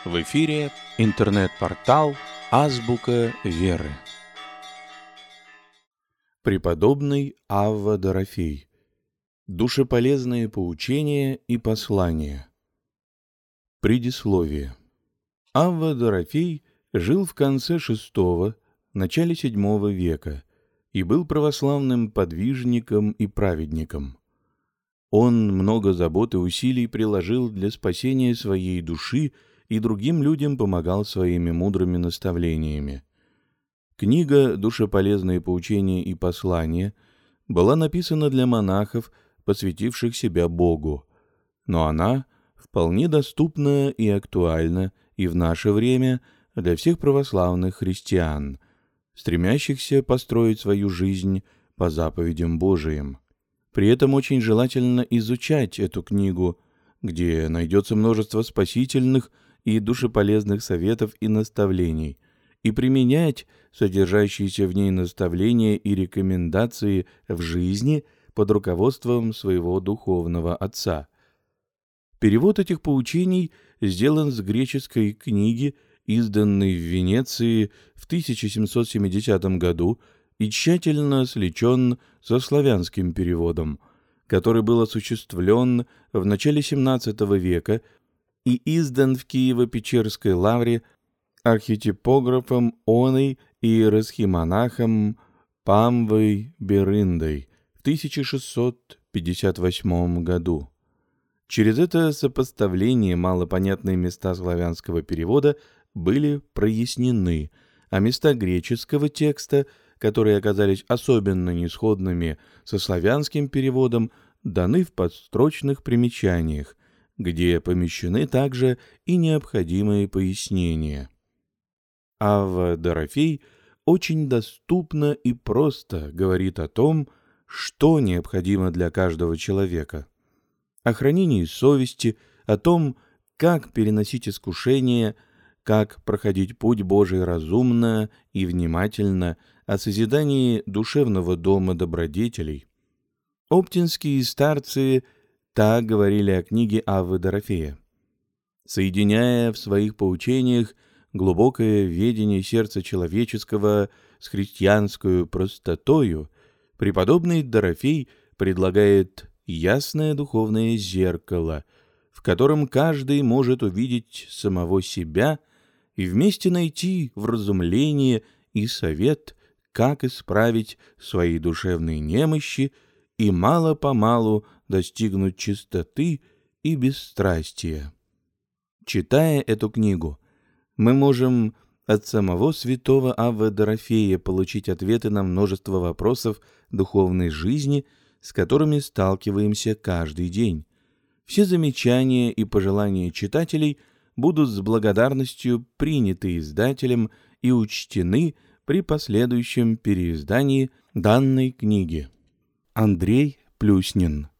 В эфире интернет-портал «Азбука веры». Преподобный Авва Дорофей. Душеполезные поучения и послания. Предисловие. Авва Дорофей жил в конце VI – начале VII века и был православным подвижником и праведником. Он много забот и усилий приложил для спасения своей души и другим людям помогал своими мудрыми наставлениями. Книга «Душеполезные поучения и послания» была написана для монахов, посвятивших себя Богу, но она вполне доступна и актуальна и в наше время для всех православных христиан, стремящихся построить свою жизнь по заповедям Божиим. При этом очень желательно изучать эту книгу, где найдется множество спасительных и душеполезных советов и наставлений, и применять содержащиеся в ней наставления и рекомендации в жизни под руководством своего духовного отца. Перевод этих поучений сделан с греческой книги, изданной в Венеции в 1770 году, и тщательно сличен со славянским переводом, который был осуществлен в начале XVII века и издан в Киево-Печерской лавре архитипографом Оной и иеросхимонахом Памвой Берындой в 1658 году. Через это сопоставление малопонятные места славянского перевода были прояснены, а места греческого текста, которые оказались особенно несходными со славянским переводом, даны в подстрочных примечаниях, где помещены также и необходимые пояснения. Авва Дорофей очень доступно и просто говорит о том, что необходимо для каждого человека, о хранении совести, о том, как переносить искушения, как проходить путь Божий разумно и внимательно, о созидании душевного дома добродетелей. Оптинские старцы так говорили о книге Аввы Дорофея. Соединяя в своих поучениях глубокое ведение сердца человеческого с христианскую простотою, преподобный Дорофей предлагает ясное духовное зеркало, в котором каждый может увидеть самого себя и вместе найти вразумление и совет, как исправить свои душевные немощи и мало-помалу достигнуть чистоты и бесстрастия. Читая эту книгу, мы можем от самого святого Аввы Дорофея получить ответы на множество вопросов духовной жизни, с которыми сталкиваемся каждый день. Все замечания и пожелания читателей будут с благодарностью приняты издателем и учтены при последующем переиздании данной книги. Андрей Плюснин.